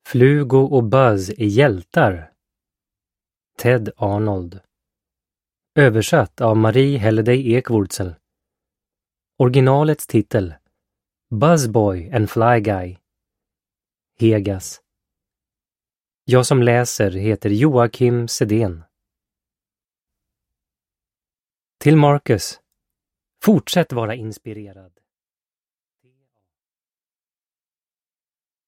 Flugo och Buzz är hjältar. Ted Arnold. Översatt av Marie Halliday Ekwurzel. Originalets titel: Buzzboy and Fly Guy. Hegas. Jag som läser heter Joakim Sedén. Till Marcus. Fortsätt vara inspirerad.